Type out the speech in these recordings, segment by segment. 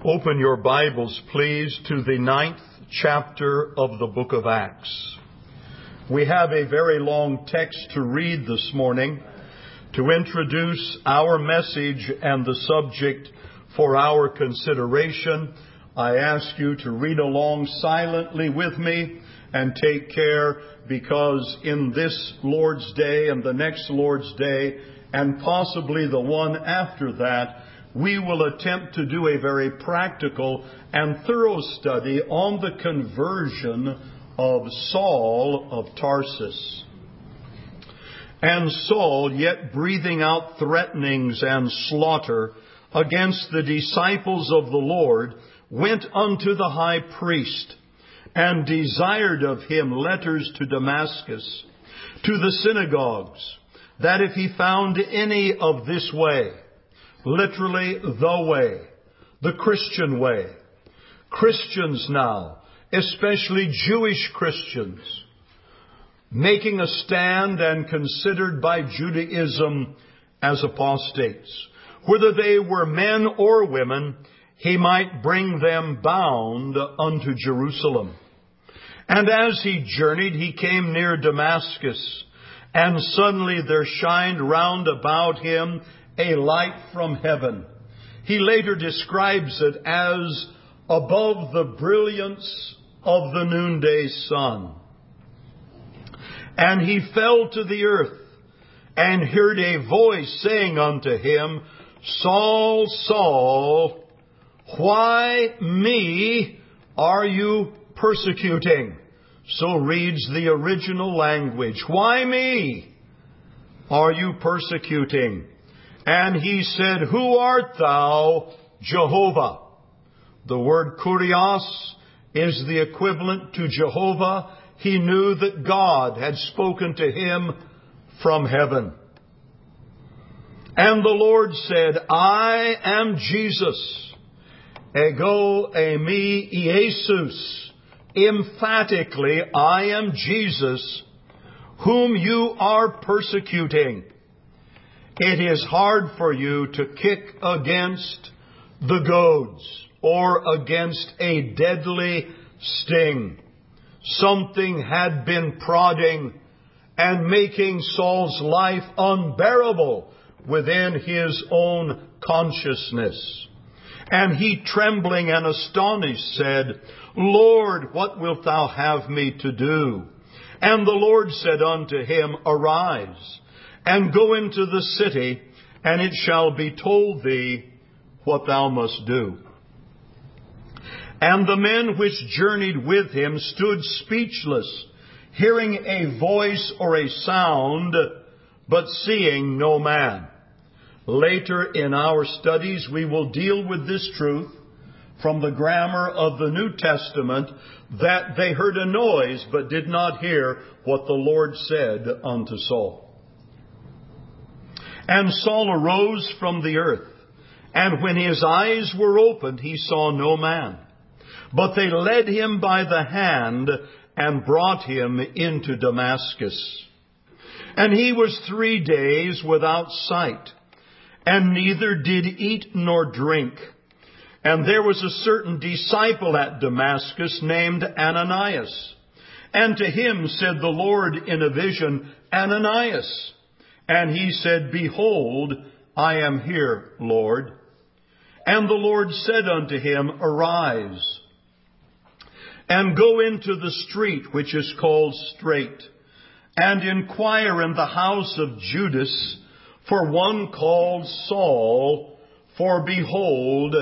Open your Bibles, please, to the 9th chapter of the book of Acts. We have a very long text to read this morning to introduce our message and the subject for our consideration. I ask you to read along silently with me and take care, because in this Lord's Day and the next Lord's Day and possibly the one after that, we will attempt to do a very practical and thorough study on the conversion of Saul of Tarsus. And Saul, yet breathing out threatenings and slaughter against the disciples of the Lord, went unto the high priest, and desired of him letters to Damascus, to the synagogues, that if he found any of this way, literally the way, the Christian way, Christians now, especially Jewish Christians, making a stand and considered by Judaism as apostates, whether they were men or women, he might bring them bound unto Jerusalem. And as he journeyed, he came near Damascus, and suddenly there shined round about him a light from heaven. He later describes it as above the brilliance of the noonday sun. And he fell to the earth, and heard a voice saying unto him, Saul, Saul, why me are you persecuting? So reads the original language. Why me are you persecuting? And he said, Who art thou, Jehovah? The word kurios is the equivalent to Jehovah. He knew that God had spoken to him from heaven. And the Lord said, I am Jesus, ego eimi Iesus. Emphatically, I am Jesus, whom you are persecuting. It is hard for you to kick against the goads or against a deadly sting. Something had been prodding and making Saul's life unbearable within his own consciousness. And he, trembling and astonished, said, Lord, what wilt thou have me to do? And the Lord said unto him, Arise, and go into the city, and it shall be told thee what thou must do. And the men which journeyed with him stood speechless, hearing a voice or a sound, but seeing no man. Later in our studies, we will deal with this truth from the grammar of the New Testament, that they heard a noise but did not hear what the Lord said unto Saul. And Saul arose from the earth, and when his eyes were opened, he saw no man. But they led him by the hand and brought him into Damascus. And he was 3 days without sight, and neither did eat nor drink. And there was a certain disciple at Damascus named Ananias. And to him said the Lord in a vision, Ananias. And he said, Behold, I am here, Lord. And the Lord said unto him, Arise, and go into the street which is called Straight, and inquire in the house of Judas for one called Saul, for behold,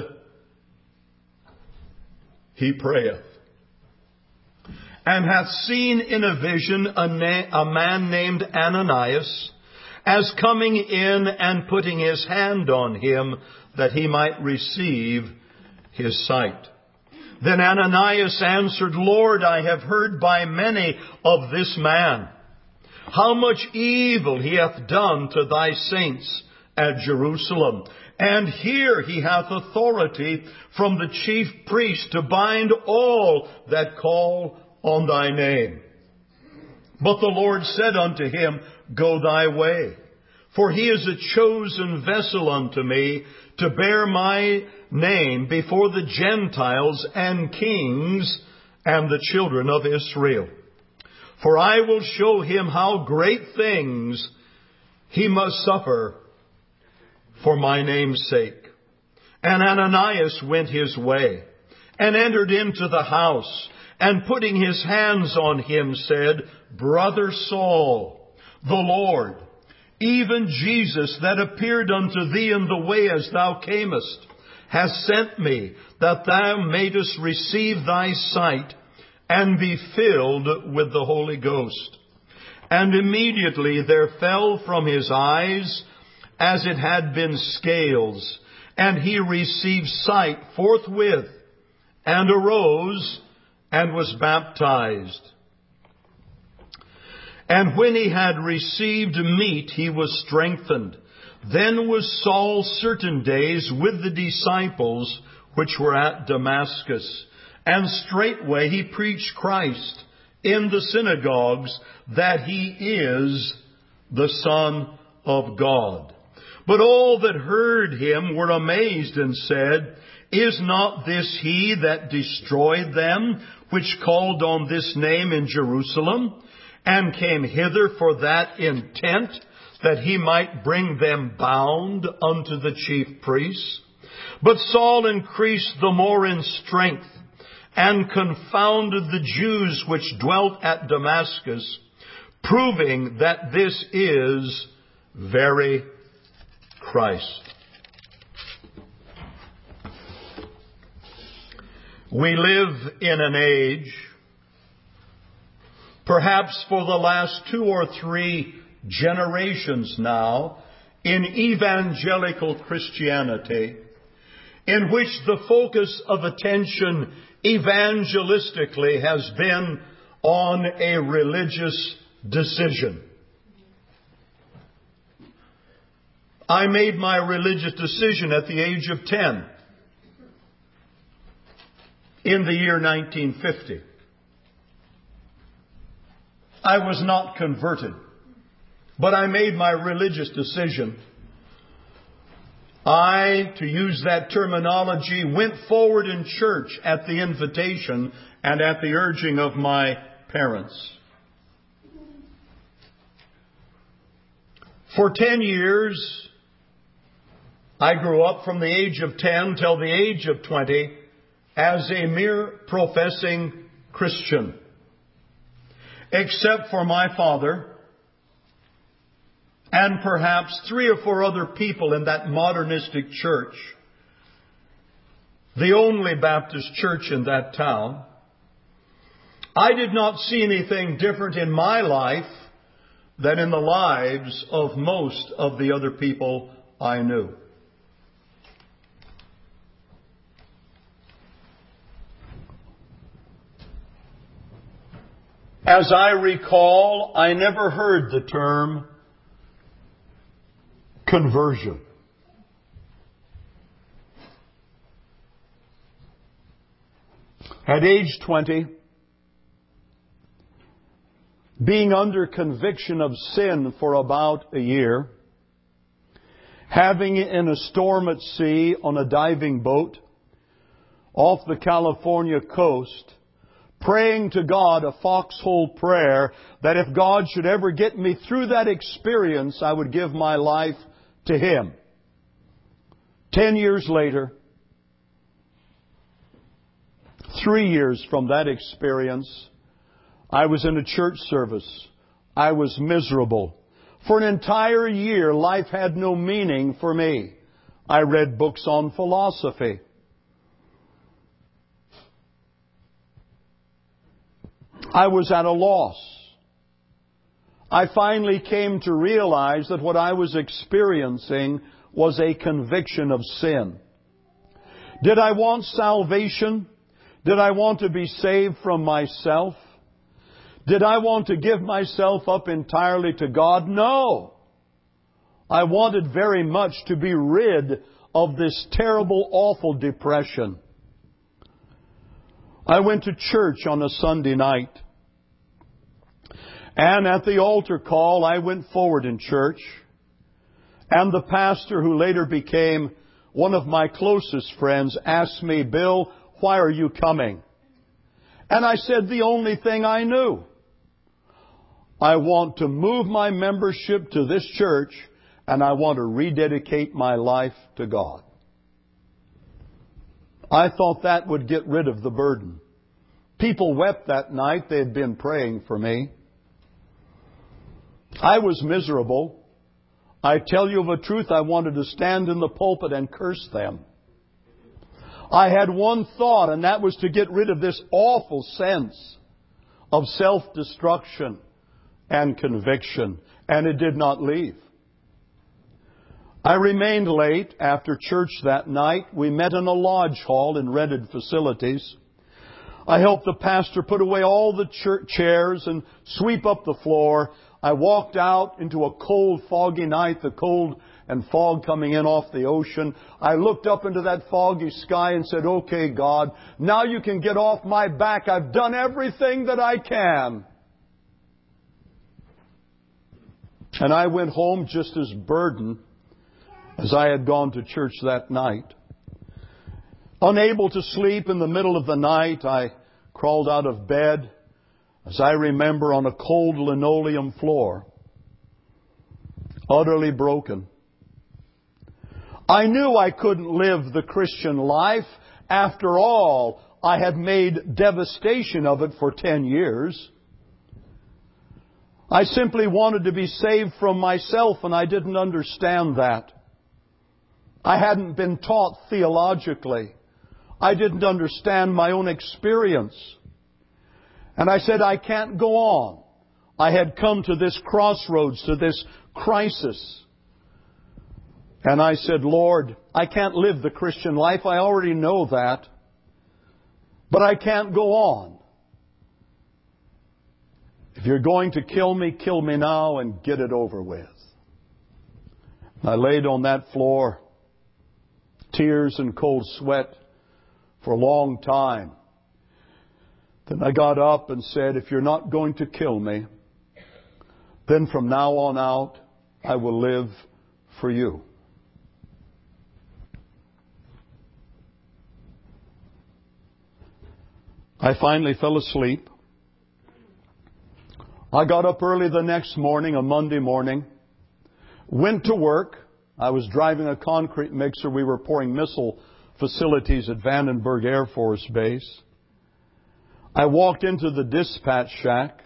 he prayeth, and hath seen in a vision a man named Ananias, as coming in and putting his hand on him, that he might receive his sight. Then Ananias answered, Lord, I have heard by many of this man, how much evil he hath done to thy saints at Jerusalem. And here he hath authority from the chief priest to bind all that call on thy name. But the Lord said unto him, Go thy way, For he is a chosen vessel unto me to bear my name before the Gentiles and kings and the children of Israel. For I will show him how great things he must suffer for my name's sake. And Ananias went his way and entered into the house, and putting his hands on him said, Brother Saul, the Lord, even Jesus that appeared unto thee in the way as thou camest, has sent me, that thou mayest receive thy sight and be filled with the Holy Ghost. And immediately there fell from his eyes as it had been scales, and he received sight forthwith, and arose, and was baptized. And when he had received meat, he was strengthened. Then was Saul certain days with the disciples which were at Damascus. And straightway he preached Christ in the synagogues, that he is the Son of God. But all that heard him were amazed and said, Is not this he that destroyed them which called on this name in Jerusalem, and came hither for that intent, that he might bring them bound unto the chief priests? But Saul increased the more in strength, and confounded the Jews which dwelt at Damascus, proving that this is very Christ. We live in an age, perhaps for the last 2 or 3 generations now, in evangelical Christianity, in which the focus of attention evangelistically has been on a religious decision. I made my religious decision at the age of 10 in the year 1950. I was not converted, but I made my religious decision. I, to use that terminology, went forward in church at the invitation and at the urging of my parents. For 10 years, I grew up from the age of 10 till the age of 20 as a mere professing Christian. Except for my father and perhaps 3 or 4 other people in that modernistic church, the only Baptist church in that town, I did not see anything different in my life than in the lives of most of the other people I knew. As I recall, I never heard the term conversion. At age 20, being under conviction of sin for about a year, having in a storm at sea on a diving boat off the California coast, praying to God a foxhole prayer that if God should ever get me through that experience, I would give my life to Him. 10 years later, 3 years from that experience, I was in a church service. I was miserable. For an entire year, life had no meaning for me. I read books on philosophy. I was at a loss. I finally came to realize that what I was experiencing was a conviction of sin. Did I want salvation? Did I want to be saved from myself? Did I want to give myself up entirely to God? No. I wanted very much to be rid of this terrible, awful depression. I went to church on a Sunday night. And at the altar call, I went forward in church. And the pastor, who later became one of my closest friends, asked me, "Bill, why are you coming?" And I said the only thing I knew. I want to move my membership to this church, and I want to rededicate my life to God. I thought that would get rid of the burden. People wept that night. They had been praying for me. I was miserable. I tell you of a truth, I wanted to stand in the pulpit and curse them. I had one thought, and that was to get rid of this awful sense of self-destruction and conviction, and it did not leave. I remained late after church that night. We met in a lodge hall in rented facilities. I helped the pastor put away all the chairs and sweep up the floor. I walked out into a cold, foggy night, the cold and fog coming in off the ocean. I looked up into that foggy sky and said, "Okay, God, now you can get off my back. I've done everything that I can." And I went home just as burdened as I had gone to church that night. Unable to sleep in the middle of the night, I crawled out of bed, as I remember, on a cold linoleum floor, utterly broken. I knew I couldn't live the Christian life. After all, I had made devastation of it for 10 years. I simply wanted to be saved from myself, and I didn't understand that. I hadn't been taught theologically. I didn't understand my own experience. And I said, I can't go on. I had come to this crossroads, to this crisis. And I said, "Lord, I can't live the Christian life. I already know that. But I can't go on. If you're going to kill me now and get it over with." I laid on that floor, tears and cold sweat, for a long time. Then I got up and said, "If you're not going to kill me, then from now on out, I will live for you." I finally fell asleep. I got up early the next morning, a Monday morning, went to work. I was driving a concrete mixer. We were pouring missile facilities at Vandenberg Air Force Base. I walked into the dispatch shack.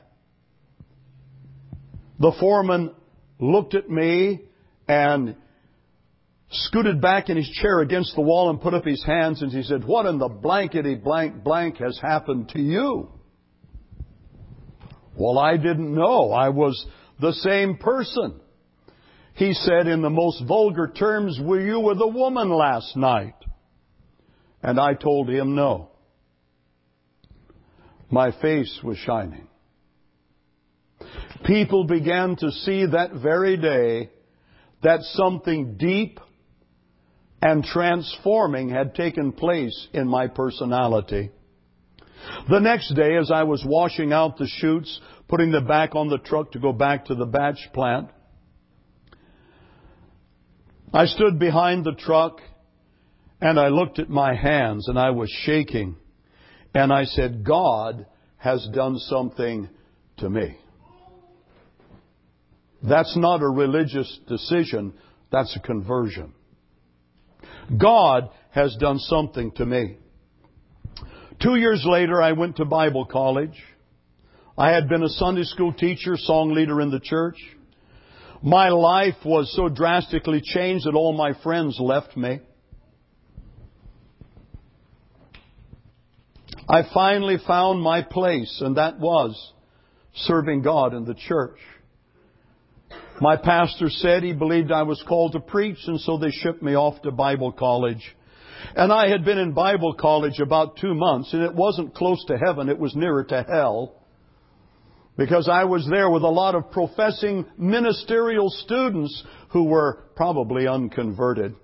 The foreman looked at me and scooted back in his chair against the wall and put up his hands, and he said, "What in the blankety blank has happened to you?" Well, I didn't know. I was the same person. He said in the most vulgar terms, "Were you with a woman last night?" And I told him no. My face was shining. People began to see that very day that something deep and transforming had taken place in my personality. The next day, as I was washing out the chutes, putting them back on the truck to go back to the batch plant, I stood behind the truck and I looked at my hands and I was shaking. And I said, "God has done something to me." That's not a religious decision. That's a conversion. God has done something to me. 2 years later, I went to Bible college. I had been a Sunday school teacher, song leader in the church. My life was so drastically changed that all my friends left me. I finally found my place, and that was serving God in the church. My pastor said he believed I was called to preach, and so they shipped me off to Bible college. And I had been in Bible college about 2 months, and it wasn't close to heaven, it was nearer to hell. Because I was there with a lot of professing ministerial students who were probably unconverted.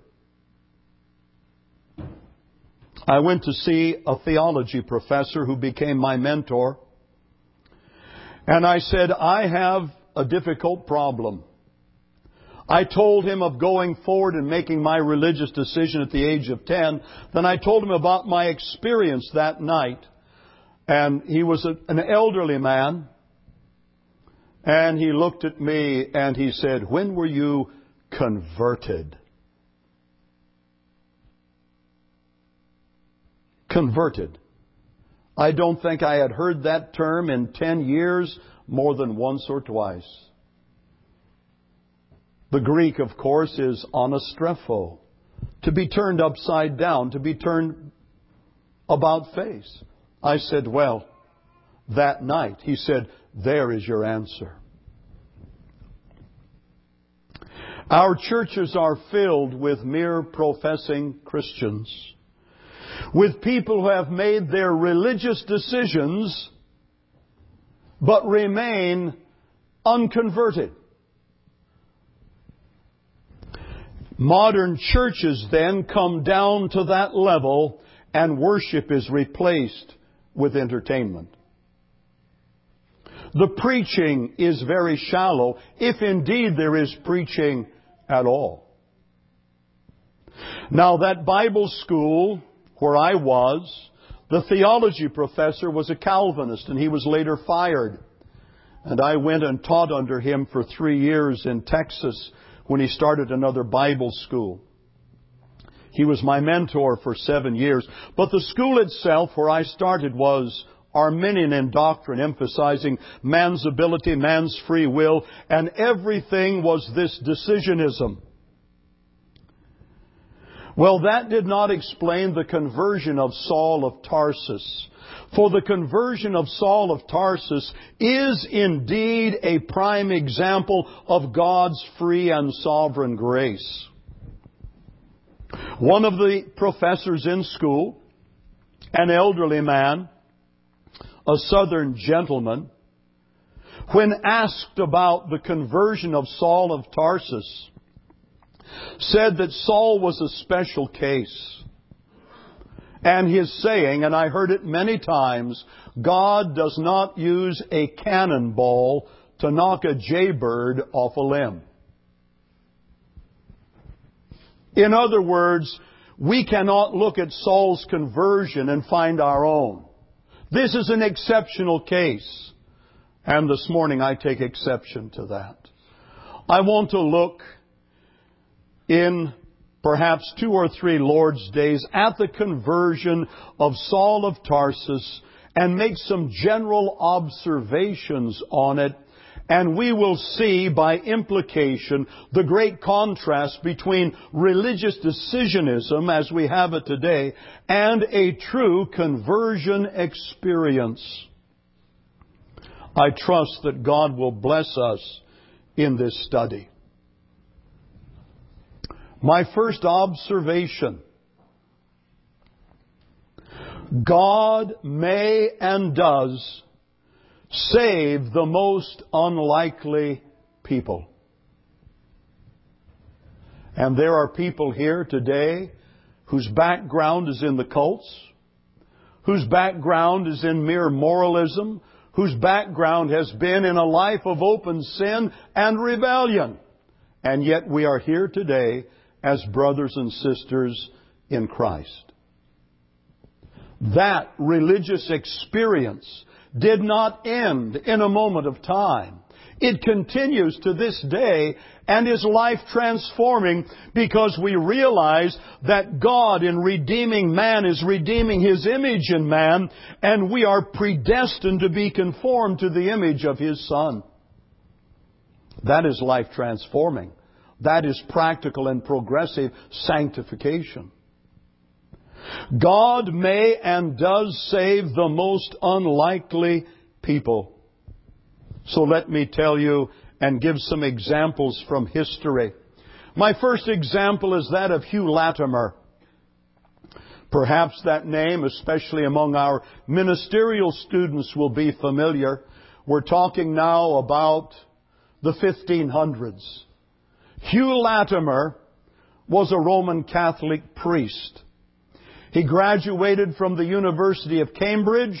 I went to see a theology professor who became my mentor. And I said, "I have a difficult problem. I told him of going forward and making my religious decision at the age of 10. Then I told him about my experience that night. And he was an elderly man. And he looked at me and he said, "When were you converted?" Converted. I don't think I had heard that term in 10 years more than once or twice. The Greek, of course, is anastrepho, to be turned upside down, to be turned about face. I said, "Well, that night." He said, "There is your answer." Our churches are filled with mere professing Christians, with people who have made their religious decisions but remain unconverted. Modern churches then come down to that level, and worship is replaced with entertainment. The preaching is very shallow, if indeed there is preaching at all. Now, that Bible school where I was, the theology professor was a Calvinist, and he was later fired. And I went and taught under him for 3 years in Texas when he started another Bible school. He was my mentor for 7 years. But the school itself, where I started, was Arminian in doctrine, emphasizing man's ability, man's free will, and everything was this decisionism. Well, that did not explain the conversion of Saul of Tarsus. For the conversion of Saul of Tarsus is indeed a prime example of God's free and sovereign grace. One of the professors in school, an elderly man, a southern gentleman, when asked about the conversion of Saul of Tarsus, said that Saul was a special case. And his saying, and I heard it many times, God does not use a cannonball to knock a jaybird off a limb. In other words, we cannot look at Saul's conversion and find our own. This is an exceptional case. And this morning I take exception to that. I want to look in perhaps 2 or 3 Lord's days at the conversion of Saul of Tarsus and make some general observations on it. And we will see by implication the great contrast between religious decisionism as we have it today and a true conversion experience. I trust that God will bless us in this study. My first observation: God may and does save the most unlikely people. And there are people here today whose background is in the cults, whose background is in mere moralism, whose background has been in a life of open sin and rebellion. And yet we are here today as brothers and sisters in Christ. That religious experience did not end in a moment of time. It continues to this day and is life transforming because we realize that God in redeeming man is redeeming His image in man, and we are predestined to be conformed to the image of His Son. That is life transforming. That is practical and progressive sanctification. God may and does save the most unlikely people. So let me tell you and give some examples from history. My first example is that of Hugh Latimer. Perhaps that name, especially among our ministerial students, will be familiar. We're talking now about the 1500s. Hugh Latimer was a Roman Catholic priest. He graduated from the University of Cambridge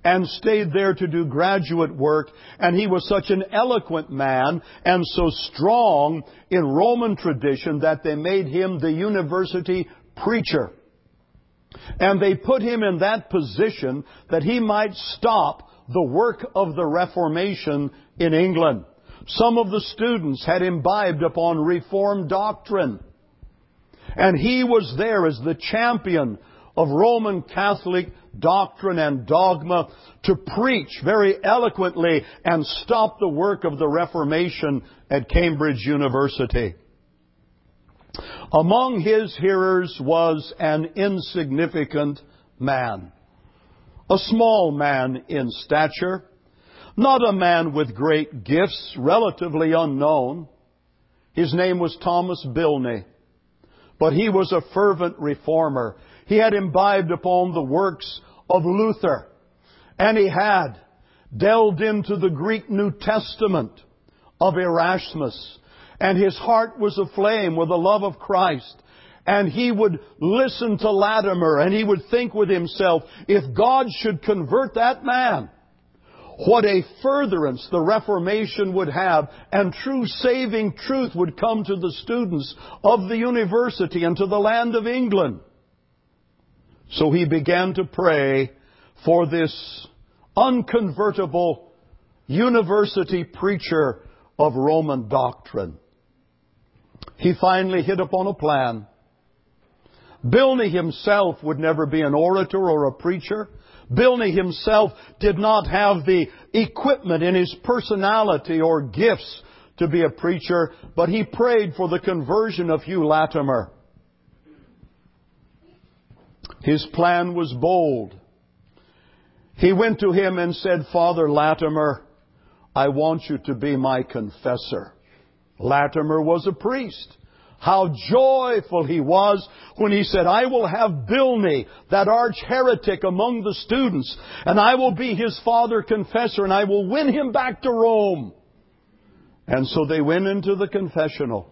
and stayed there to do graduate work. And he was such an eloquent man and so strong in Roman tradition that they made him the university preacher. And they put him in that position that he might stop the work of the Reformation in England. Some of the students had imbibed upon Reformed doctrine. And he was there as the champion of Roman Catholic doctrine and dogma to preach very eloquently and stop the work of the Reformation at Cambridge University. Among his hearers was an insignificant man, a small man in stature, not a man with great gifts, relatively unknown. His name was Thomas Bilney, but he was a fervent reformer. He had imbibed upon the works of Luther, and he had delved into the Greek New Testament of Erasmus, and his heart was aflame with the love of Christ. And he would listen to Latimer, and he would think with himself, if God should convert that man, what a furtherance the Reformation would have, and true saving truth would come to the students of the university and to the land of England. So he began to pray for this unconvertible university preacher of Roman doctrine. He finally hit upon a plan. Bilney himself would never be an orator or a preacher. Bilney himself did not have the equipment in his personality or gifts to be a preacher, but he prayed for the conversion of Hugh Latimer. His plan was bold. He went to him and said, Father Latimer, I want you to be my confessor. Latimer was a priest. How joyful he was when he said, I will have Bilney, that arch heretic, among the students, and I will be his father confessor, and I will win him back to Rome. And so they went into the confessional.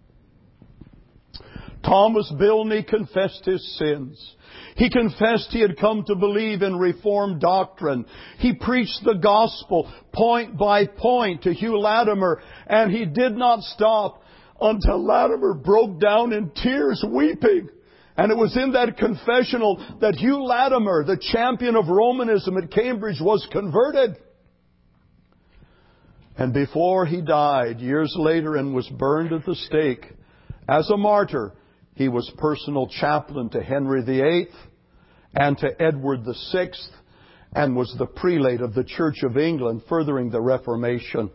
Thomas Bilney confessed his sins. He confessed he had come to believe in Reformed doctrine. He preached the gospel point by point to Hugh Latimer, and he did not stop until Latimer broke down in tears weeping. And it was in that confessional that Hugh Latimer, the champion of Romanism at Cambridge, was converted. And before he died, years later, and was burned at the stake as a martyr, he was personal chaplain to Henry VIII and to Edward VI, and was the prelate of the Church of England, furthering the Reformation.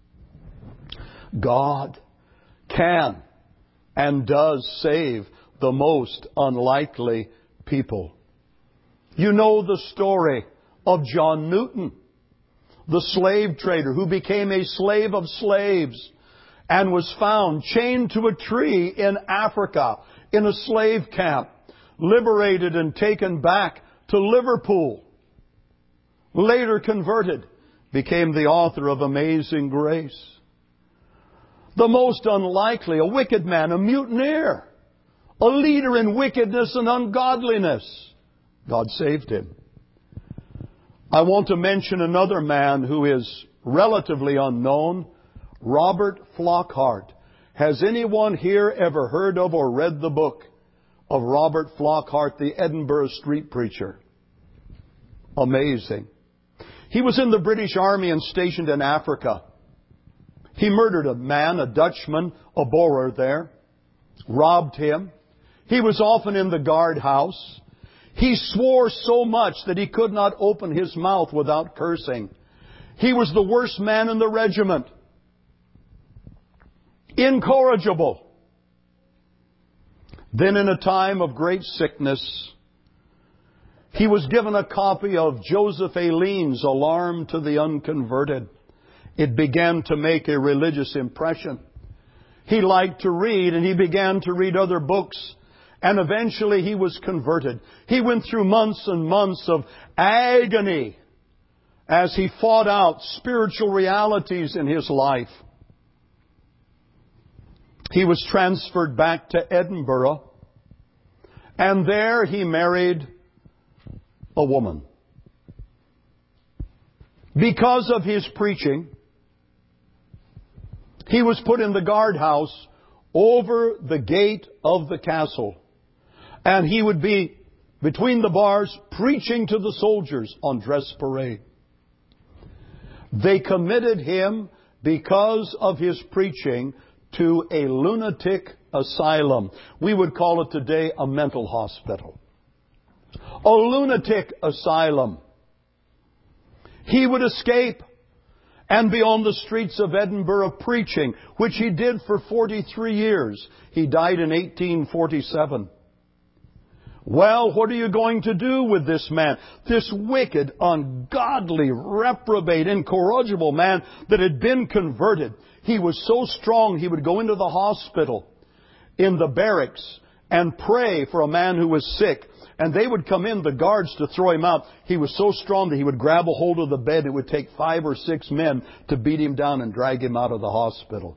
God can and does save the most unlikely people. You know the story of John Newton, the slave trader who became a slave of slaves and was found chained to a tree in Africa in a slave camp, liberated and taken back to Liverpool. Later converted, became the author of Amazing Grace. The most unlikely, a wicked man, a mutineer, a leader in wickedness and ungodliness. God saved him. I want to mention another man who is relatively unknown, Robert Flockhart. Has anyone here ever heard of or read the book of Robert Flockhart, the Edinburgh street preacher? Amazing. He was in the British Army and stationed in Africa. He murdered a man, a Dutchman, a Boer there, robbed him. He was often in the guardhouse. He swore so much that he could not open his mouth without cursing. He was the worst man in the regiment. Incorrigible. Then in a time of great sickness, he was given a copy of Joseph Alleine's Alarm to the Unconverted. It began to make a religious impression. He liked to read, and he began to read other books. And eventually he was converted. He went through months and months of agony as he fought out spiritual realities in his life. He was transferred back to Edinburgh, and there he married a woman. Because of his preaching, he was put in the guardhouse over the gate of the castle. And he would be between the bars preaching to the soldiers on dress parade. They committed him because of his preaching to a lunatic asylum. We would call it today a mental hospital. A lunatic asylum. He would escape and be on the streets of Edinburgh preaching, which he did for 43 years. He died in 1847. Well, what are you going to do with this man? This wicked, ungodly, reprobate, incorrigible man that had been converted. He was so strong he would go into the hospital, in the barracks, and pray for a man who was sick. And they would come in, the guards, to throw him out. He was so strong that he would grab a hold of the bed. It would take 5 or 6 men to beat him down and drag him out of the hospital.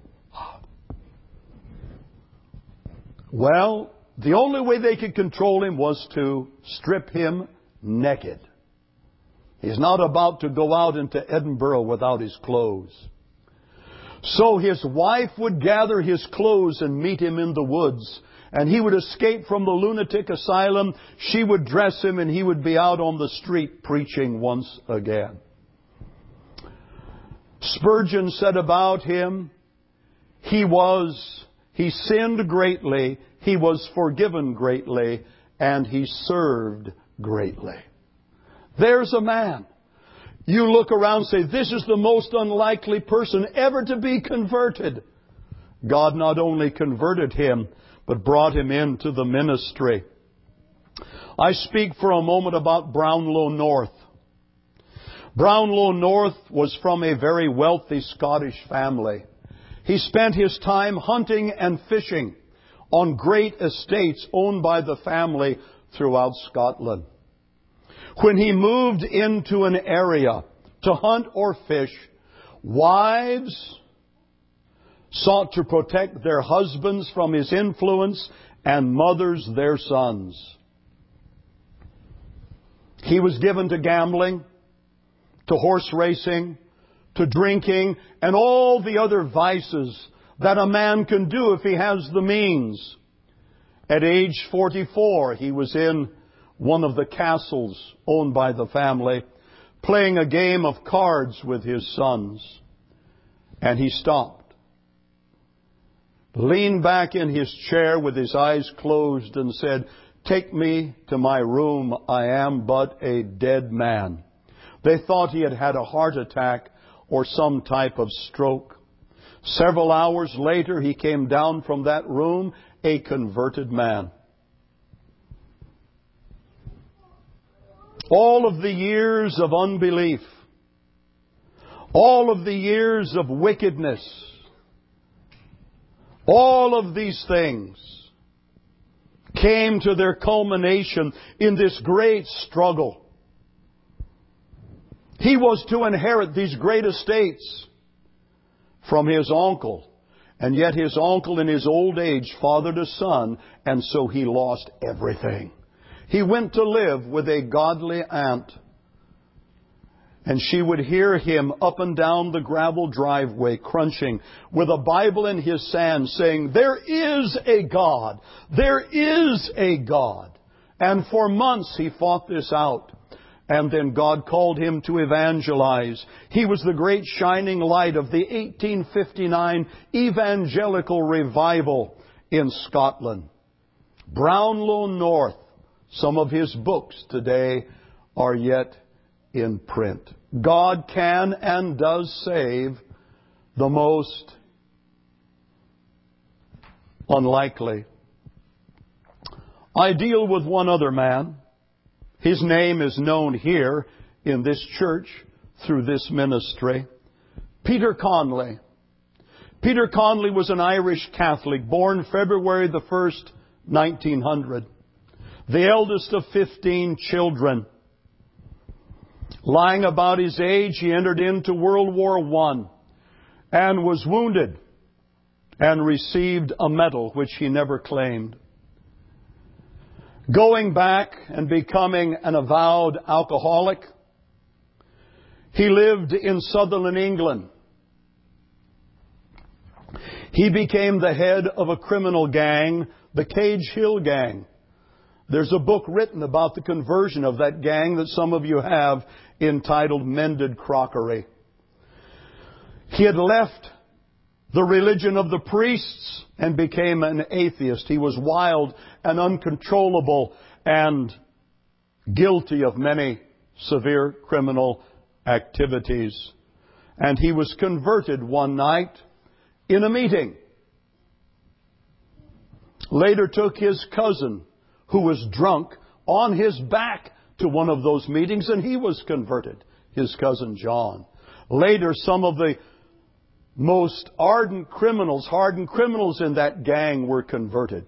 Well, the only way they could control him was to strip him naked. He's not about to go out into Edinburgh without his clothes. So his wife would gather his clothes and meet him in the woods. And he would escape from the lunatic asylum. She would dress him and he would be out on the street preaching once again. Spurgeon said about him, he sinned greatly, he was forgiven greatly, and he served greatly. There's a man. You look around and say, this is the most unlikely person ever to be converted. God not only converted him, but brought him into the ministry. I speak for a moment about Brownlow North. Brownlow North was from a very wealthy Scottish family. He spent his time hunting and fishing on great estates owned by the family throughout Scotland. When he moved into an area to hunt or fish, wives sought to protect their husbands from his influence, and mothers their sons. He was given to gambling, to horse racing, to drinking, and all the other vices that a man can do if he has the means. At age 44, he was in one of the castles owned by the family, playing a game of cards with his sons. And he stopped, leaned back in his chair with his eyes closed, and said, "Take me to my room. I am but a dead man." They thought he had had a heart attack or some type of stroke. Several hours later, he came down from that room a converted man. All of the years of unbelief, all of the years of wickedness, all of these things came to their culmination in this great struggle. He was to inherit these great estates from his uncle. And yet his uncle in his old age fathered a son, and so he lost everything. He went to live with a godly aunt. And she would hear him up and down the gravel driveway crunching with a Bible in his hand saying, "There is a God. There is a God." And for months he fought this out. And then God called him to evangelize. He was the great shining light of the 1859 evangelical revival in Scotland. Brownlow North. Some of his books today are yet in print. God can and does save the most unlikely. I deal with one other man. His name is known here in this church through this ministry. Peter Conley. Peter Conley was an Irish Catholic, born February the 1st, 1900. The eldest of 15 children. Lying about his age, he entered into World War I and was wounded and received a medal which he never claimed. Going back and becoming an avowed alcoholic, He lived in Sutherland, England. He became the head of a criminal gang, the Cage Hill Gang. There's a book written about the conversion of that gang that some of you have, entitled Mended Crockery. He had left the religion of the priests and became an atheist. He was wild and uncontrollable and guilty of many severe criminal activities. And he was converted one night in a meeting. Later took his cousin, who was drunk, on his back to one of those meetings, and he was converted, his cousin John. Later, some of the most hardened criminals in that gang were converted.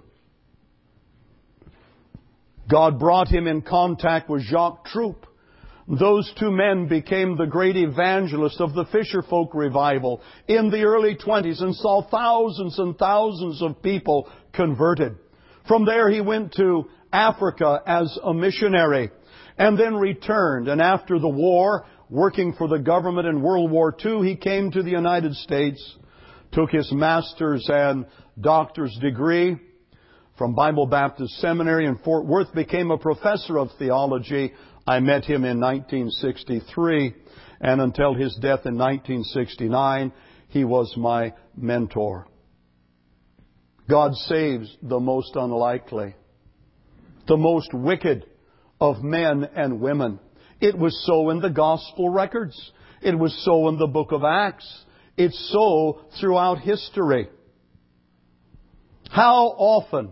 God brought him in contact with Jacques Troop. Those two men became the great evangelists of the Fisherfolk revival in the early 20s and saw thousands and thousands of people converted. From there he went to Africa as a missionary and then returned. And after the war, working for the government in World War II, he came to the United States, took his master's and doctor's degree from Bible Baptist Seminary in Fort Worth, became a professor of theology. I met him in 1963, and until his death in 1969, he was my mentor. God saves the most unlikely, the most wicked of men and women. It was so in the gospel records. It was so in the book of Acts. It's so throughout history. How often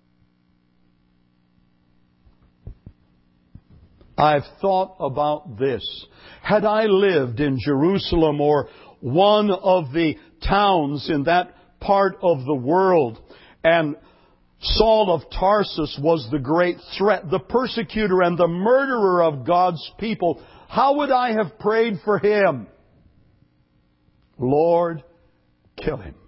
I've thought about this. Had I lived in Jerusalem or one of the towns in that part of the world, and Saul of Tarsus was the great threat, the persecutor and the murderer of God's people, how would I have prayed for him? Lord, kill him.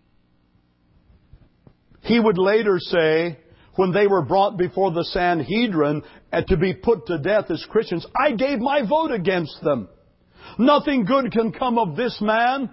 He would later say, when they were brought before the Sanhedrin and to be put to death as Christians, I gave my vote against them. Nothing good can come of this man.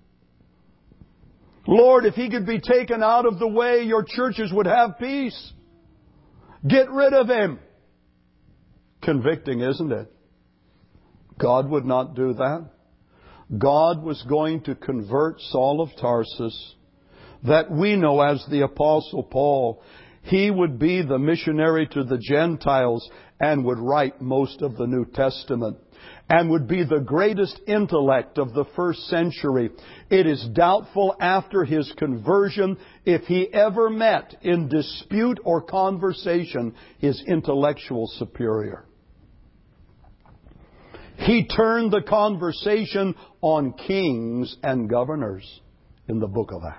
Lord, if he could be taken out of the way, your churches would have peace. Get rid of him. Convicting, isn't it? God would not do that. God was going to convert Saul of Tarsus, that we know as the Apostle Paul. He would be the missionary to the Gentiles and would write most of the New Testament and would be the greatest intellect of the first century. It is doubtful after his conversion if he ever met in dispute or conversation his intellectual superior. He turned the conversation on kings and governors in the book of Acts.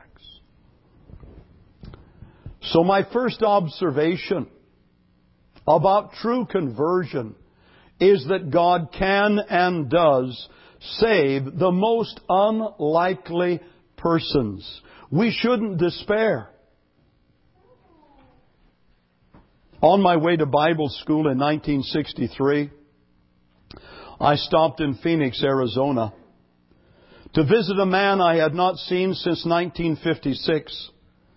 So my first observation about true conversion is that God can and does save the most unlikely persons. We shouldn't despair. On my way to Bible school in 1963, I stopped in Phoenix, Arizona, to visit a man I had not seen since 1956.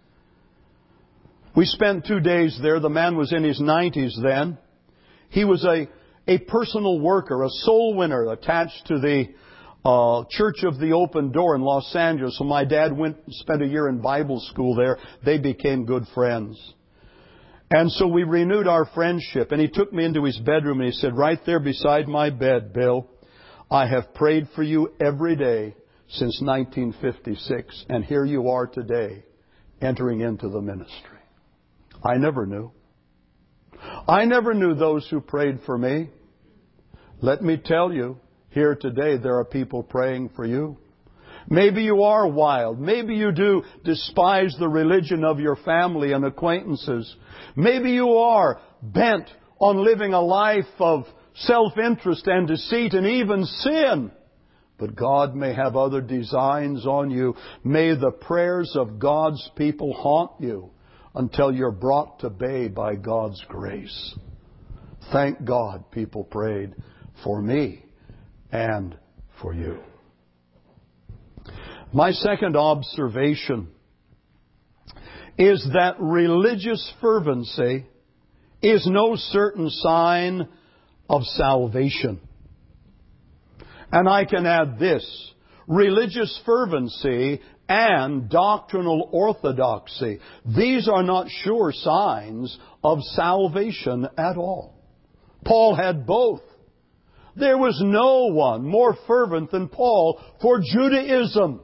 We spent 2 days there. The man was in his 90s then. He was a personal worker, a soul winner attached to the Church of the Open Door in Los Angeles. So my dad went and spent a year in Bible school there. They became good friends. And so we renewed our friendship. And he took me into his bedroom and he said, right there beside my bed, Bill, I have prayed for you every day since 1956. And here you are today, entering into the ministry. I never knew. I never knew those who prayed for me. Let me tell you, here today there are people praying for you. Maybe you are wild. Maybe you do despise the religion of your family and acquaintances. Maybe you are bent on living a life of self-interest and deceit and even sin. But God may have other designs on you. May the prayers of God's people haunt you until you're brought to bay by God's grace. Thank God people prayed for me and for you. My second observation is that religious fervency is no certain sign of salvation. And I can add this: religious fervency and doctrinal orthodoxy, these are not sure signs of salvation at all. Paul had both. There was no one more fervent than Paul for Judaism.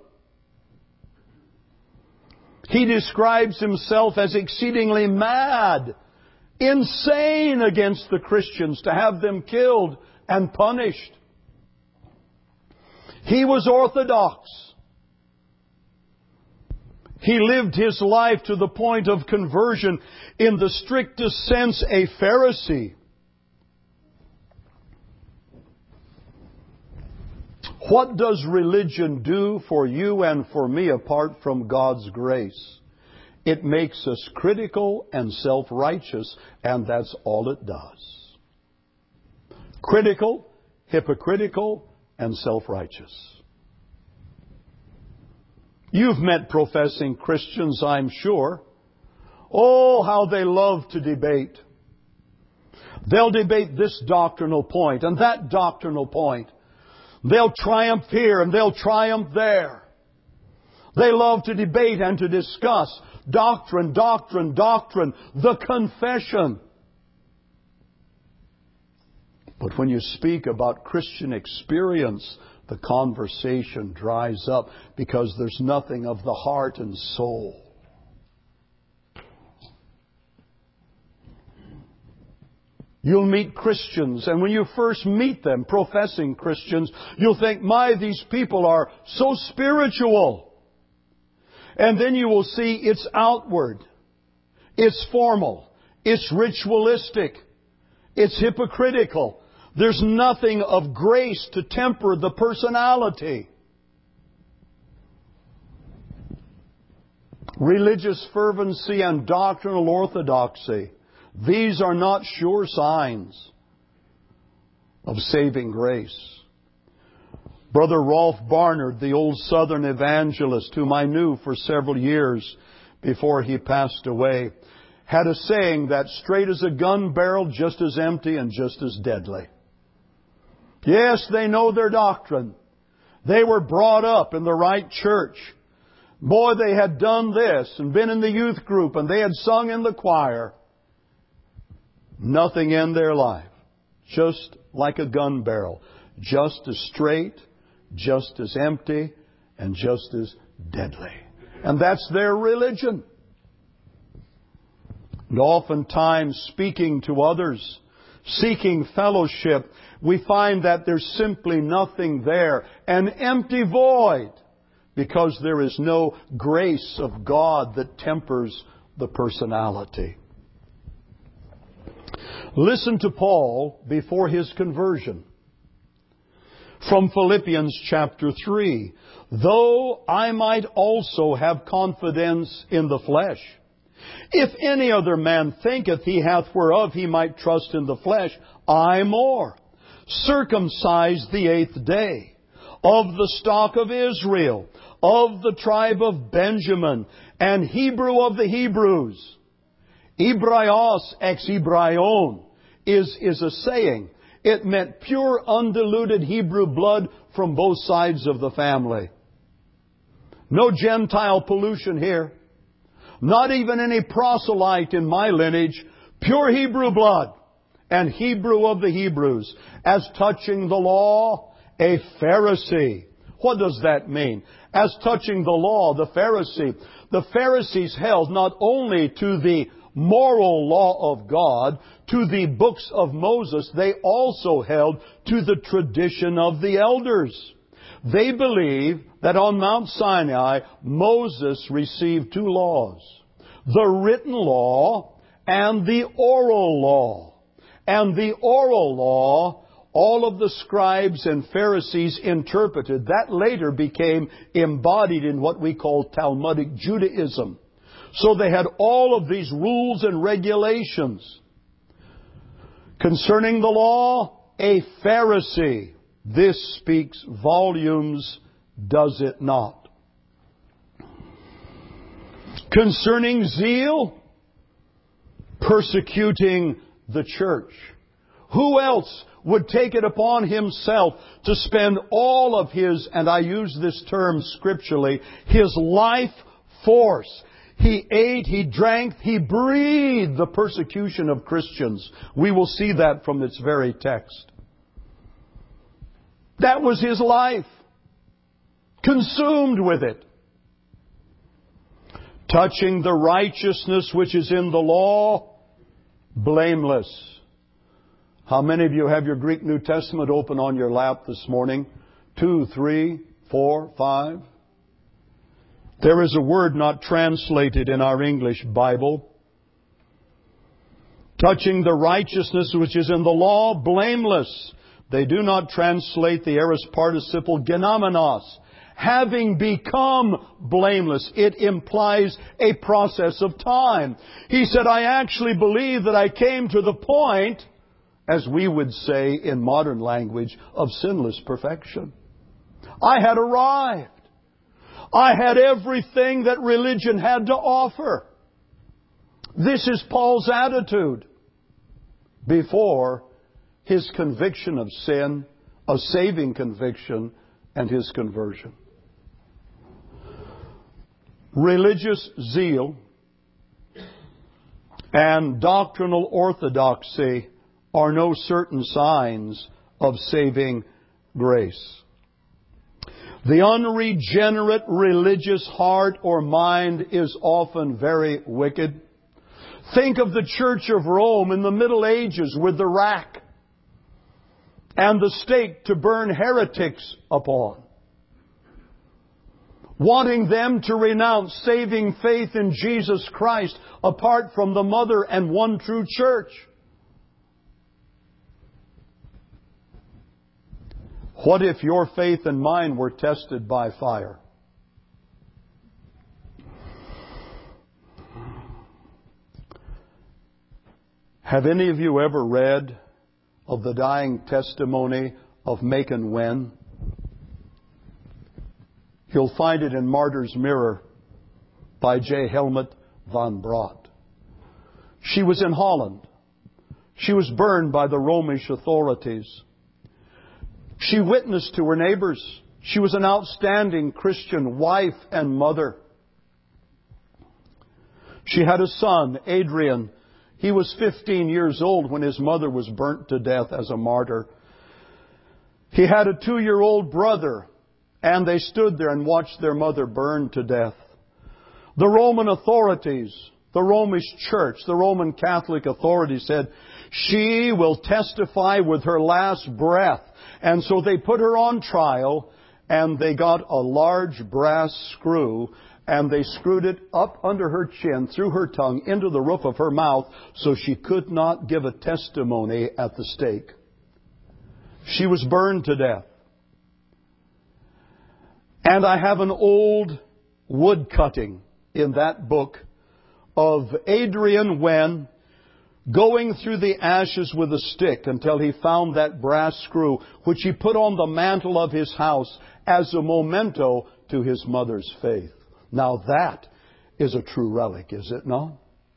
He describes himself as exceedingly mad, insane against the Christians, to have them killed and punished. He was orthodox. He lived his life to the point of conversion, in the strictest sense a Pharisee. What does religion do for you and for me apart from God's grace? It makes us critical and self-righteous, and that's all it does. Critical, hypocritical, and self-righteous. You've met professing Christians, I'm sure. Oh, how they love to debate. They'll debate this doctrinal point and that doctrinal point. They'll triumph here and they'll triumph there. They love to debate and to discuss doctrine, doctrine, doctrine, the confession. But when you speak about Christian experience, the conversation dries up because there's nothing of the heart and soul. You'll meet Christians, and when you first meet them, professing Christians, you'll think, my, these people are so spiritual. And then you will see it's outward, it's formal, it's ritualistic, it's hypocritical. There's nothing of grace to temper the personality. Religious fervency and doctrinal orthodoxy, these are not sure signs of saving grace. Brother Rolf Barnard, the old Southern evangelist whom I knew for several years before he passed away, had a saying that straight as a gun barrel, just as empty and just as deadly. Yes, they know their doctrine. They were brought up in the right church. Boy, they had done this and been in the youth group and they had sung in the choir. Nothing in their life. Just like a gun barrel. Just as straight, just as empty, and just as deadly. And that's their religion. And oftentimes, speaking to others, seeking fellowship, we find that there's simply nothing there. An empty void. Because there is no grace of God that tempers the personality. Listen to Paul before his conversion. From Philippians chapter 3. Though I might also have confidence in the flesh. If any other man thinketh he hath whereof he might trust in the flesh, I more. Circumcised the 8th day, of the stock of Israel, of the tribe of Benjamin, and Hebrew of the Hebrews. Ebraios ex Ebraion is a saying. It meant pure, undiluted Hebrew blood from both sides of the family. No Gentile pollution here. Not even any proselyte in my lineage. Pure Hebrew blood. And Hebrew of the Hebrews. As touching the law, a Pharisee. What does that mean? As touching the law, the Pharisees held not only to the moral law of God, to the books of Moses, they also held to the tradition of the elders. They believed that on Mount Sinai, Moses received 2 laws. The written law and the oral law. And the oral law, all of the scribes and Pharisees interpreted. That later became embodied in what we call Talmudic Judaism. So they had all of these rules and regulations. Concerning the law, a Pharisee. This speaks volumes, does it not? Concerning zeal, persecuting the church. Who else would take it upon himself to spend all of his, and I use this term scripturally, his life force? He ate, he drank, he breathed the persecution of Christians. We will see that from its very text. That was his life. Consumed with it. Touching the righteousness which is in the law, blameless. How many of you have your Greek New Testament open on your lap this morning? 2, 3, 4, 5. There is a word not translated in our English Bible. Touching the righteousness which is in the law, blameless. They do not translate the aorist participle genomenos. Having become blameless. It implies a process of time. He said, I actually believe that I came to the point, as we would say in modern language, of sinless perfection. I had arrived. I had everything that religion had to offer. This is Paul's attitude before his conviction of sin, a saving conviction, and his conversion. Religious zeal and doctrinal orthodoxy are no certain signs of saving grace. The unregenerate religious heart or mind is often very wicked. Think of the Church of Rome in the Middle Ages with the rack and the stake to burn heretics upon. Wanting them to renounce saving faith in Jesus Christ apart from the mother and one true church. What if your faith and mine were tested by fire? Have any of you ever read of the dying testimony of Machen Wen? You'll find it in Martyr's Mirror by J. Helmut von Brott. She was in Holland. She was burned by the Romish authorities. She witnessed to her neighbors. She was an outstanding Christian wife and mother. She had a son, Adrian. He was 15 years old when his mother was burnt to death as a martyr. He had a 2-year-old brother, and they stood there and watched their mother burned to death. The Roman authorities, the Romish Church, the Roman Catholic authorities said, she will testify with her last breath. And so they put her on trial, and they got a large brass screw, and they screwed it up under her chin, through her tongue, into the roof of her mouth, so she could not give a testimony at the stake. She was burned to death. And I have an old wood cutting in that book of Adrian Wen going through the ashes with a stick until he found that brass screw, which he put on the mantle of his house as a memento to his mother's faith. Now that is a true relic, is it not?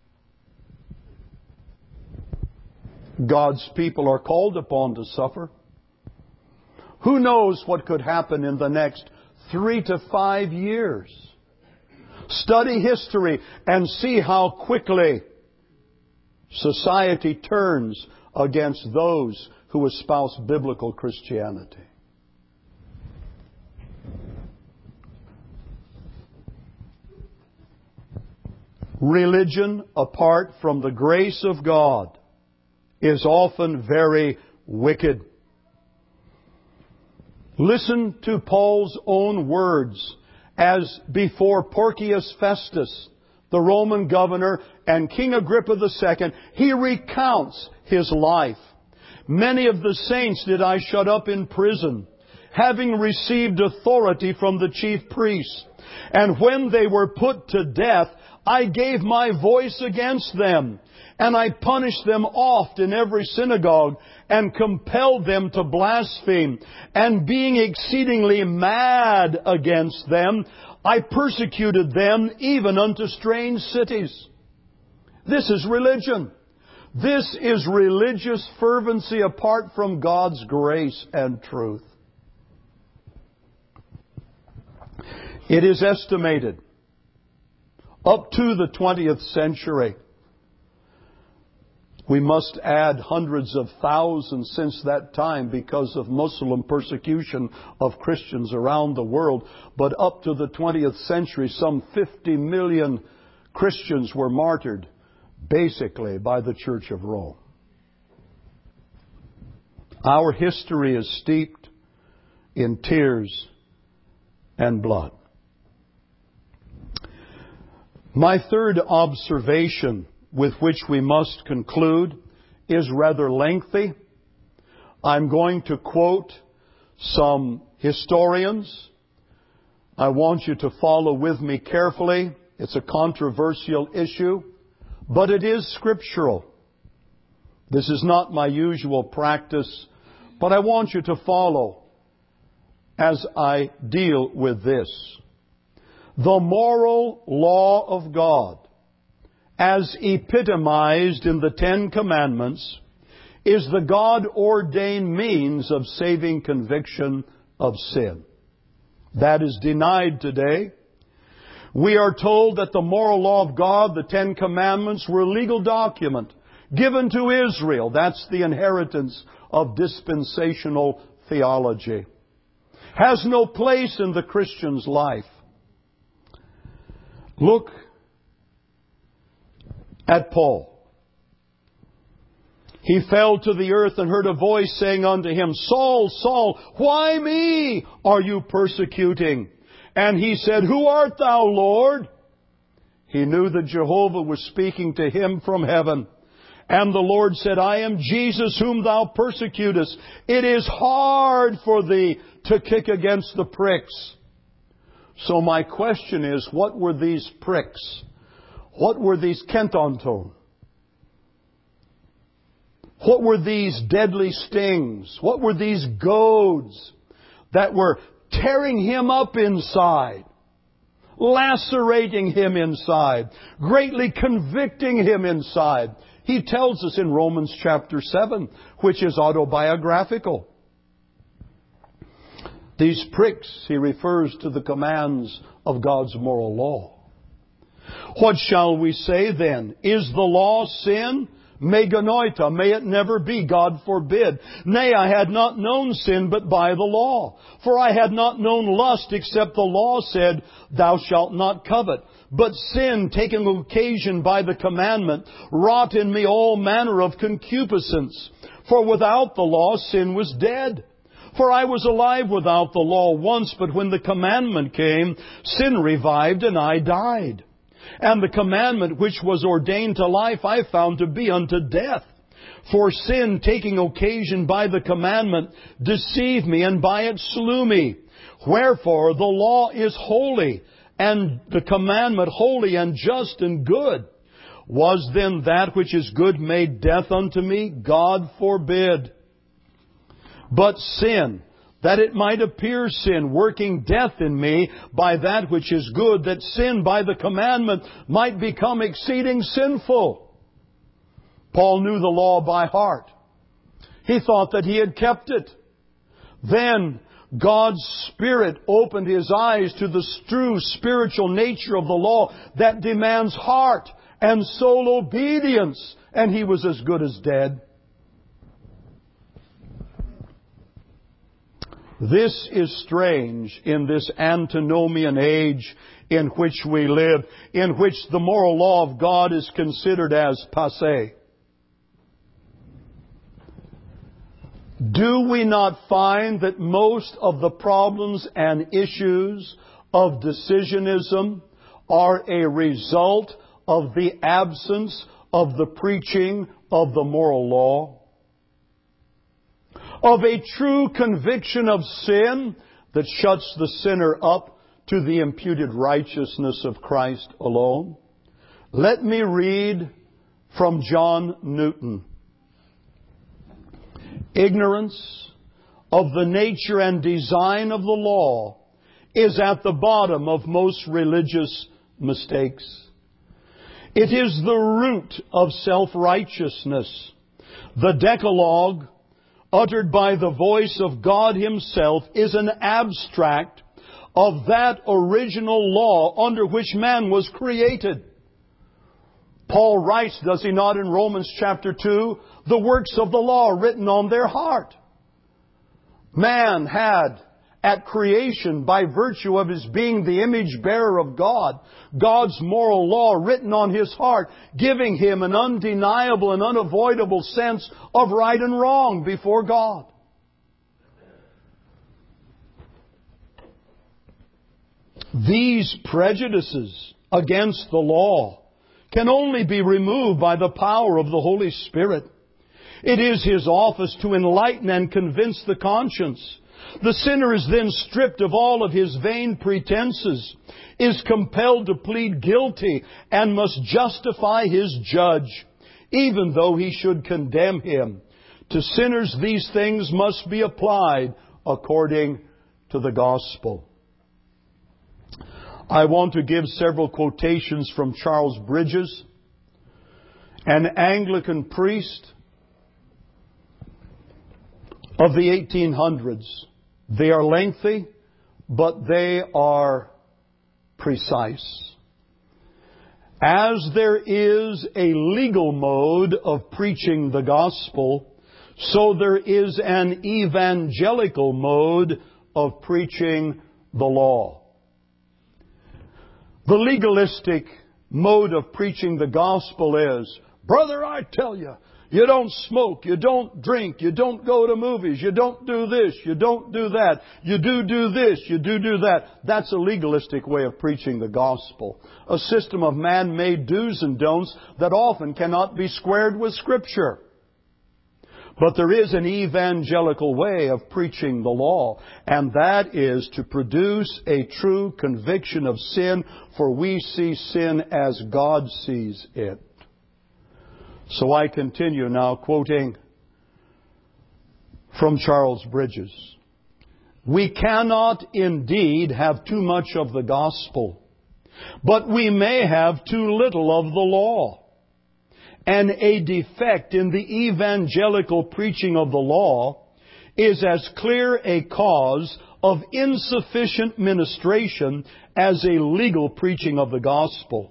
God's people are called upon to suffer. Who knows what could happen in the next 3 to 5 years? Study history and see how quickly society turns against those who espouse biblical Christianity. Religion apart from the grace of God is often very wicked. Listen to Paul's own words as before Porcius Festus, the Roman governor, and King Agrippa II, he recounts his life. Many of the saints did I shut up in prison, having received authority from the chief priests. And when they were put to death, I gave my voice against them, and I punished them oft in every synagogue, and compelled them to blaspheme. And being exceedingly mad against them, I persecuted them even unto strange cities. This is religion. This is religious fervency apart from God's grace and truth. It is estimated up to the 20th century. We must add hundreds of thousands since that time because of Muslim persecution of Christians around the world. But up to the 20th century, some 50 million Christians were martyred, basically, by the Church of Rome. Our history is steeped in tears and blood. My third observation, with which we must conclude, is rather lengthy. I'm going to quote some historians. I want you to follow with me carefully. It's a controversial issue, but it is scriptural. This is not my usual practice, but I want you to follow as I deal with this. The moral law of God, as epitomized in the Ten Commandments, is the God-ordained means of saving conviction of sin. That is denied today. We are told that the moral law of God, the Ten Commandments, were a legal document given to Israel. That's the inheritance of dispensational theology. Has no place in the Christian's life. Look at Paul. He fell to the earth and heard a voice saying unto him, Saul, Saul, why me are you persecuting? And he said, Who art thou, Lord? He knew that Jehovah was speaking to him from heaven. And the Lord said, I am Jesus whom thou persecutest. It is hard for thee to kick against the pricks. So my question is, what were these pricks? What were these kentonton? What were these deadly stings? What were these goads that were tearing him up inside, lacerating him inside, greatly convicting him inside? He tells us in Romans chapter 7, which is autobiographical. These pricks, he refers to the commands of God's moral law. What shall we say then? Is the law sin? Me genoita, may it never be, God forbid. Nay, I had not known sin but by the law. For I had not known lust except the law said, Thou shalt not covet. But sin, taking occasion by the commandment, wrought in me all manner of concupiscence. For without the law sin was dead. For I was alive without the law once, but when the commandment came, sin revived and I died. And the commandment which was ordained to life I found to be unto death. For sin, taking occasion by the commandment, deceived me, and by it slew me. Wherefore the law is holy, and the commandment holy and just and good. Was then that which is good made death unto me? God forbid. But sin, that it might appear sin, working death in me by that which is good, that sin by the commandment might become exceeding sinful. Paul knew the law by heart. He thought that he had kept it. Then God's Spirit opened his eyes to the true spiritual nature of the law that demands heart and soul obedience, and he was as good as dead. This is strange in this antinomian age in which we live, in which the moral law of God is considered as passé. Do we not find that most of the problems and issues of decisionism are a result of the absence of the preaching of the moral law? Of a true conviction of sin that shuts the sinner up to the imputed righteousness of Christ alone? Let me read from John Newton. Ignorance of the nature and design of the law is at the bottom of most religious mistakes. It is the root of self-righteousness. The Decalogue, uttered by the voice of God Himself, is an abstract of that original law under which man was created. Paul writes, does he not, in Romans chapter 2, the works of the law written on their heart. Man had, at creation, by virtue of his being the image bearer of God, God's moral law written on his heart, giving him an undeniable and unavoidable sense of right and wrong before God. These prejudices against the law can only be removed by the power of the Holy Spirit. It is His office to enlighten and convince the conscience. The sinner is then stripped of all of his vain pretenses, is compelled to plead guilty, and must justify his judge, even though he should condemn him. To sinners these things must be applied according to the gospel. I want to give several quotations from Charles Bridges, an Anglican priest of the 1800s. They are lengthy, but they are precise. As there is a legal mode of preaching the gospel, so there is an evangelical mode of preaching the law. The legalistic mode of preaching the gospel is, brother, I tell you, you don't smoke, you don't drink, you don't go to movies, you don't do this, you don't do that, you do this, you do that. That's a legalistic way of preaching the gospel. A system of man-made do's and don'ts that often cannot be squared with Scripture. But there is an evangelical way of preaching the law, and that is to produce a true conviction of sin, for we see sin as God sees it. So I continue now quoting from Charles Bridges. We cannot indeed have too much of the gospel, but we may have too little of the law. And a defect in the evangelical preaching of the law is as clear a cause of insufficient ministration as a legal preaching of the gospel.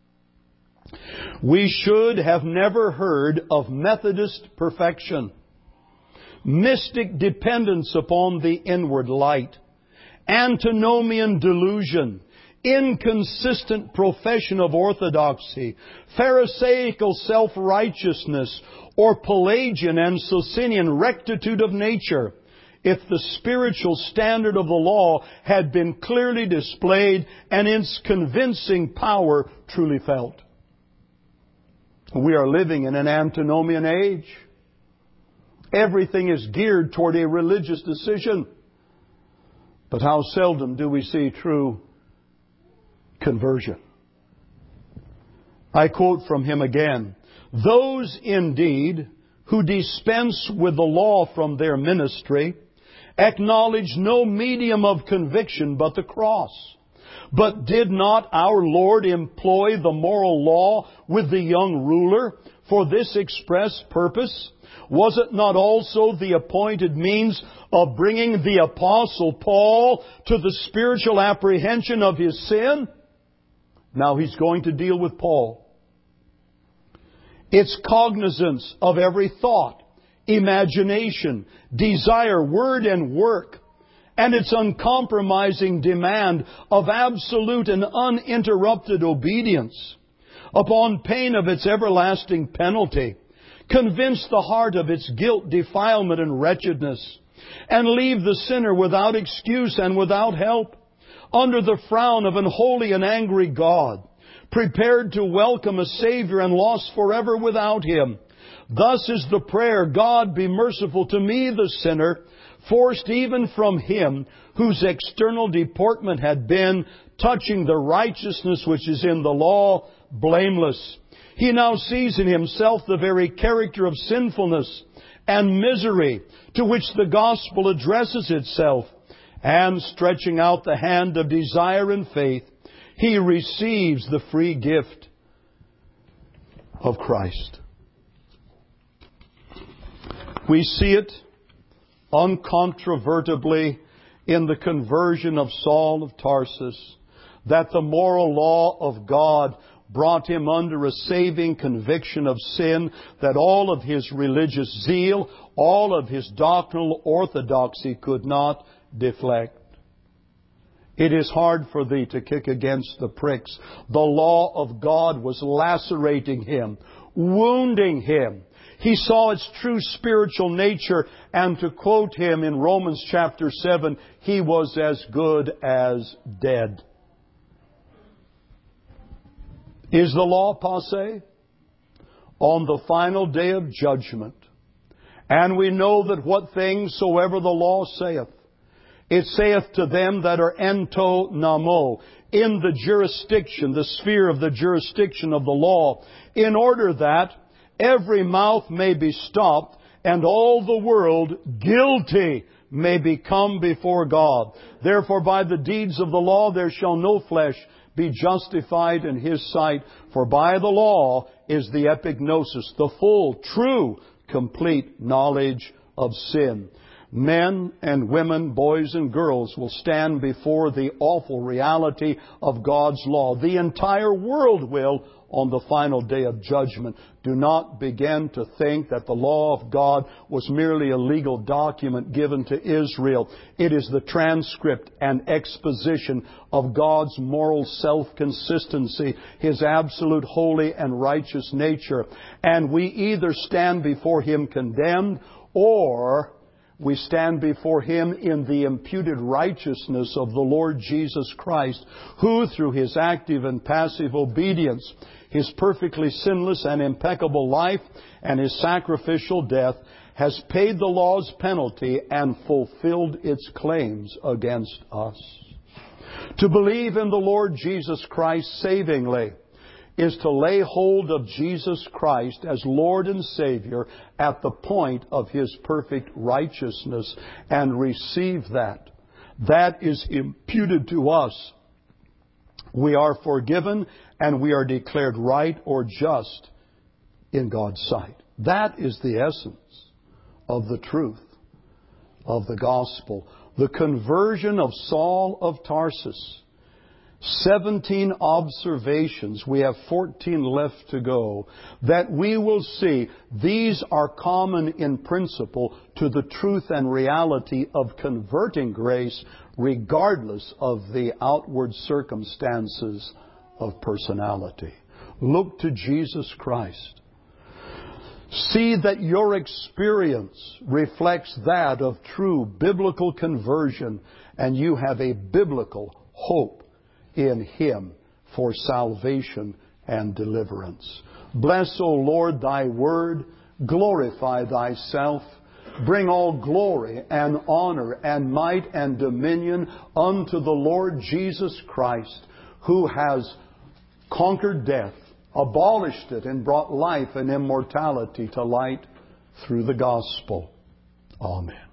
We should have never heard of Methodist perfection, mystic dependence upon the inward light, antinomian delusion, inconsistent profession of orthodoxy, Pharisaical self-righteousness, or Pelagian and Socinian rectitude of nature, if the spiritual standard of the law had been clearly displayed and its convincing power truly felt. We are living in an antinomian age. Everything is geared toward a religious decision. But how seldom do we see true conversion? I quote from him again. Those indeed who dispense with the law from their ministry acknowledge no medium of conviction but the cross. But did not our Lord employ the moral law with the young ruler for this express purpose? Was it not also the appointed means of bringing the Apostle Paul to the spiritual apprehension of his sin? Now he's going to deal with Paul. Its cognizance of every thought, imagination, desire, word, and work, and its uncompromising demand of absolute and uninterrupted obedience, upon pain of its everlasting penalty, convince the heart of its guilt, defilement, and wretchedness, and leave the sinner without excuse and without help, under the frown of an holy and angry God, prepared to welcome a Savior and lost forever without Him. Thus is the prayer, God be merciful to me, the sinner, forced even from Him whose external deportment had been touching the righteousness which is in the law, blameless. He now sees in himself the very character of sinfulness and misery to which the gospel addresses itself. And stretching out the hand of desire and faith, he receives the free gift of Christ. We see it uncontrovertibly in the conversion of Saul of Tarsus, that the moral law of God brought him under a saving conviction of sin that all of his religious zeal, all of his doctrinal orthodoxy could not deflect. It is hard for thee to kick against the pricks. The law of God was lacerating him, wounding him. He saw its true spiritual nature, and to quote him in Romans chapter 7, he was as good as dead. Is the law passé? On the final day of judgment. And we know that what things soever the law saith, it saith to them that are ento namo, in the jurisdiction, the sphere of the jurisdiction of the law, in order that every mouth may be stopped, and all the world guilty may become before God. Therefore by the deeds of the law there shall no flesh be justified in His sight. For by the law is the epignosis, the full, true, complete knowledge of sin. Men and women, boys and girls will stand before the awful reality of God's law. The entire world will on the final day of judgment. Do not begin to think that the law of God was merely a legal document given to Israel. It is the transcript and exposition of God's moral self-consistency, His absolute holy and righteous nature. And we either stand before Him condemned, or we stand before Him in the imputed righteousness of the Lord Jesus Christ, who through His active and passive obedience, His perfectly sinless and impeccable life, and His sacrificial death, has paid the law's penalty and fulfilled its claims against us. To believe in the Lord Jesus Christ savingly is to lay hold of Jesus Christ as Lord and Savior at the point of His perfect righteousness and receive that. That is imputed to us. We are forgiven and we are declared right or just in God's sight. That is the essence of the truth of the gospel. The conversion of Saul of Tarsus. 17 observations. We have 14 left to go. That we will see these are common in principle to the truth and reality of converting grace, regardless of the outward circumstances of personality. Look to Jesus Christ. See that your experience reflects that of true biblical conversion, and you have a biblical hope in Him for salvation and deliverance. Bless, O Lord, Thy Word. Glorify Thyself. Bring all glory and honor and might and dominion unto the Lord Jesus Christ, who has conquered death, abolished it, and brought life and immortality to light through the gospel. Amen.